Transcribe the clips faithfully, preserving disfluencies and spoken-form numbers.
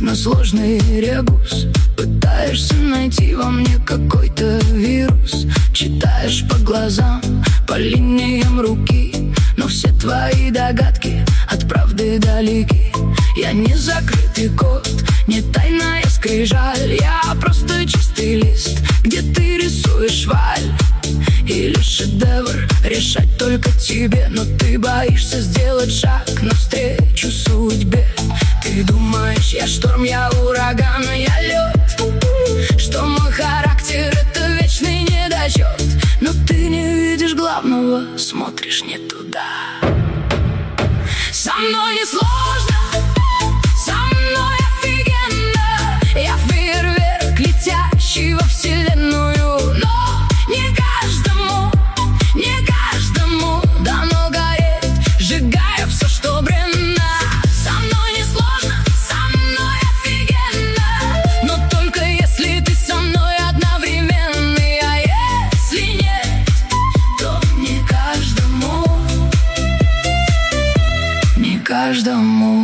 на сложный ребус. Пытаешься найти во мне какой-то вирус. Читаешь по глазам, по линиям руки, но все твои догадки от правды далеки. Я не закрытый код, не тайная скрижаль. Я просто чистый лист, где ты рисуешь валь. Или шедевр, решать только тебе, но ты боишься сделать шаг навстречу судьбе. Ты думаешь, я шторм, я ураган, я лед, что мой характер — это вечный недочет. Но ты не видишь главного, смотришь не туда. Со мной не сложно, со мной офигенно. Я фейерверк, летящий во вселенную. Но не каждому, не каждому дано гореть, сжигая все, что бренно. Со мной не сложно, со мной офигенно, но только если ты со мной одновременно. А если нет, то не каждому, не каждому.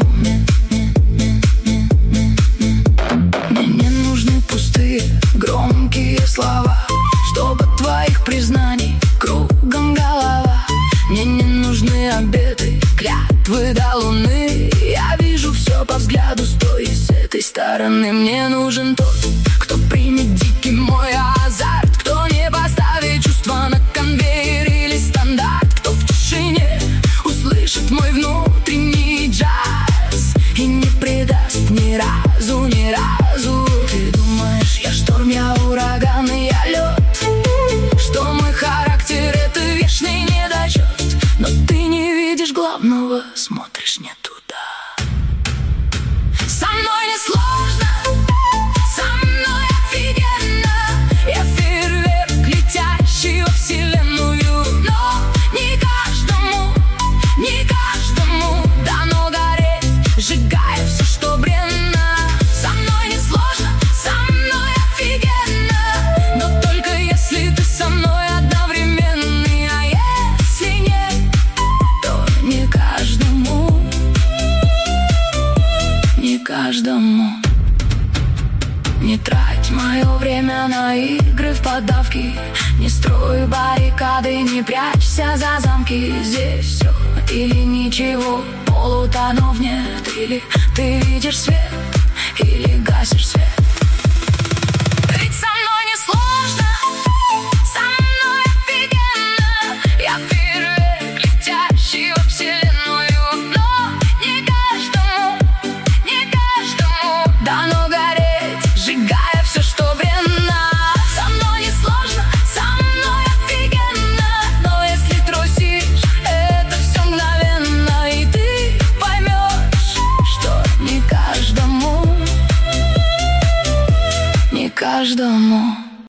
Мне не нужны пустые, громкие слова, чтобы от твоих признаний кругом голова. Мне не нужны обеты, клятвы до луны. Я вижу все по взгляду с той и с этой стороны. Мне нужен тот, кто примет дикий мой азарт, кто не поставит чувства на конвейер или стандарт, кто в тишине услышит мой внутренний джаз и не предаст ни разу, ни разу. Ты думаешь, я шторм, я ураган и я лед, что мой характер — это вечный недочет. Но ты не видишь главного, смотришь не туда. Со мной не сложно, со мной офигенно. Я фейерверк, летящий во вселенную. Но не каждому, не каждому дано гореть, сжигая все, что бренно. Со мной не сложно, со мной офигенно, но только если ты со мной одновременно. А если нет, то не каждому, не каждому. Не трать мое время на игры в поддавки, не строй баррикады, не прячься за замки. Здесь все или ничего, полутонов нет. Или ты видишь свет, или гасишь свет.